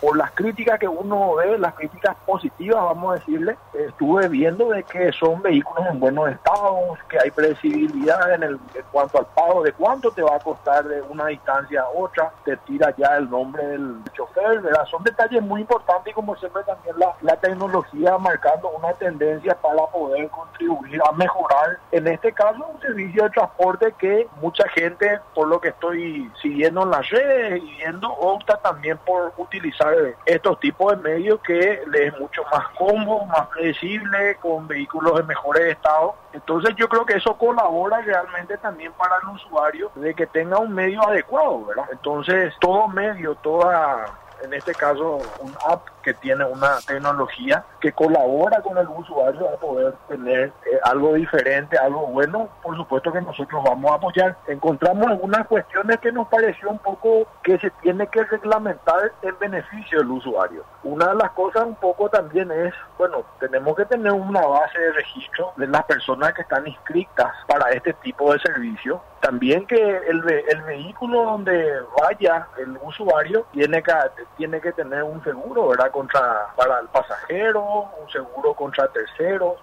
por las críticas que uno ve, las críticas positivas, vamos a decirle, estuve viendo de que son vehículos en buenos estados, que hay predecibilidad en cuanto al pago, de cuánto te va a costar de una distancia a otra, te tira ya el nombre del chofer, ¿verdad? Son detalles muy importantes y como siempre también la tecnología marcando una tendencia para poder contribuir a mejorar, en este caso, un servicio de transporte que mucha gente, por lo que estoy siguiendo en las redes y viendo, opta también por utilizar estos tipos de medios que les es mucho más cómodo, más predecible, con vehículos en mejores estados. Entonces yo creo que eso colabora realmente también para el usuario de que tenga un medio adecuado, ¿verdad? Entonces todo medio, en este caso un app que tiene una tecnología que colabora con el usuario a poder tener algo diferente, algo bueno, por supuesto que nosotros vamos a apoyar. Encontramos algunas cuestiones que nos pareció un poco que se tiene que reglamentar en beneficio del usuario. Una de las cosas un poco también es, bueno, tenemos que tener una base de registro de las personas que están inscritas para este tipo de servicio. También que el vehículo donde vaya el usuario tiene que tener un seguro, ¿verdad? Para el pasajero, un seguro contra terceros.